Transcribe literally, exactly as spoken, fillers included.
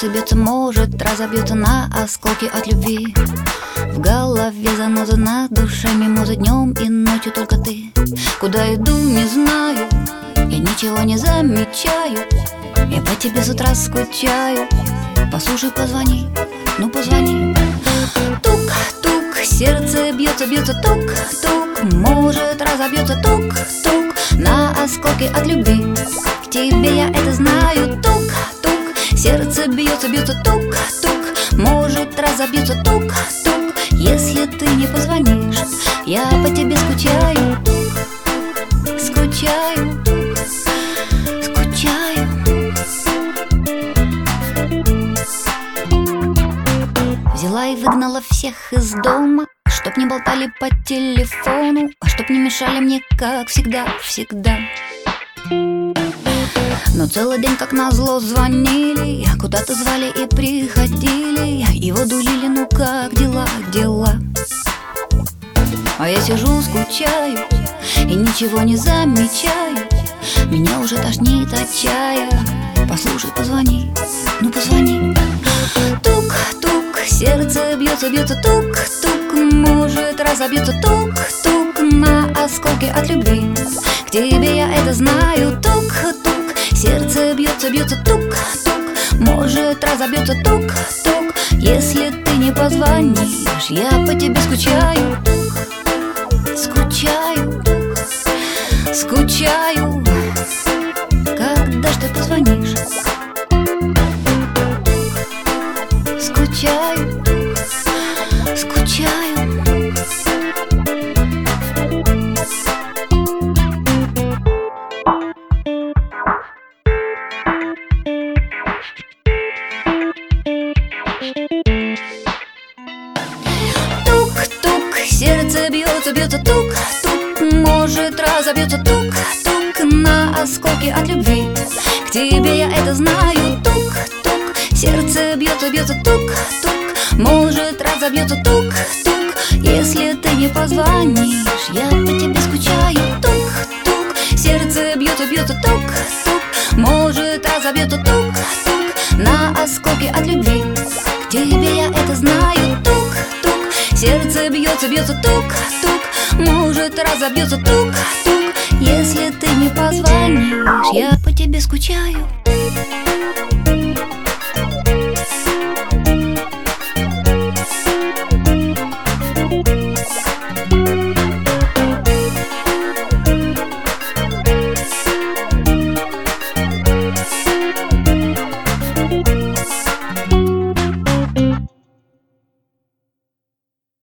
Сердце бьется, может, разобьется на осколки от любви. В голове заноза, на душе мимоза, днем и ночью только ты. Куда иду, не знаю, я ничего не замечаю. Я по тебе с утра скучаю. Послушай, позвони, ну позвони. Тук-тук, сердце бьется, бьется, тук-тук. Может, разобьется, тук-тук на осколки от любви. К тебе я это знаю, тук-тук. Сердце бьется, бьется, тук-тук. Может, разобьется, тук-тук. Если ты не позвонишь, я по тебе скучаю. Скучаю, скучаю. Взяла и выгнала всех из дома, чтоб не болтали по телефону, а чтоб не мешали мне, как всегда, всегда. Но целый день, как назло, звонили, куда-то звали и приходили, и водулили, ну как дела, дела. А я сижу, скучаю и ничего не замечаю. Меня уже тошнит от чая. Послушай, позвони, ну позвони. Тук-тук, сердце бьется, бьется, тук-тук. Может, разобьется, тук-тук на осколки от любви. К тебе я это знаю, тук-тук. Сердце бьется, бьется, тук-тук. Может, разобьется, тук-тук. Если ты не позвонишь, я по тебе скучаю. Скучаю, скучаю. Когда ж ты позвонишь? Скучаю, скучаю. Тук-тук, сердце бьется, бьется, тук-тук. Может, разобьется, тук-тук на осколки от любви. К тебе я это знаю, тук-тук. Сердце бьется, бьется, тук-тук. Может, разобьется, тук-тук. Если ты не позвонишь, я по тебе скучаю, тук-тук. Сердце бьется, бьется, тук-тук. Может, разобьется, тук-тук на осколки от любви. К тебе я это знаю, тук-тук. Сердце бьется, бьется, тук-тук. Может, разобьется, тук-тук. Если ты не позвонишь, я по тебе скучаю.